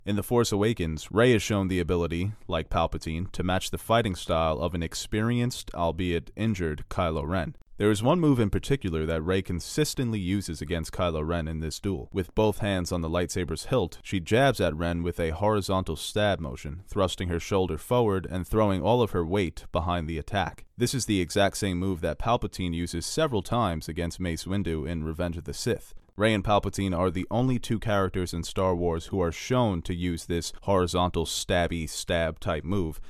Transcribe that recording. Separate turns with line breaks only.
In The Force Awakens, Rey is shown the ability, like Palpatine, to match the fighting style of an experienced, albeit injured, Kylo Ren. There is one move in particular that Rey consistently uses against Kylo Ren in this duel. With both hands on the lightsaber's hilt, she jabs at Ren with a horizontal stab motion, thrusting her shoulder forward and throwing all of her weight behind the attack. This is the exact same move that Palpatine uses several times against Mace Windu in Revenge of the Sith. Rey and Palpatine are the only two characters in Star Wars who are shown to use this horizontal stabby stab type move,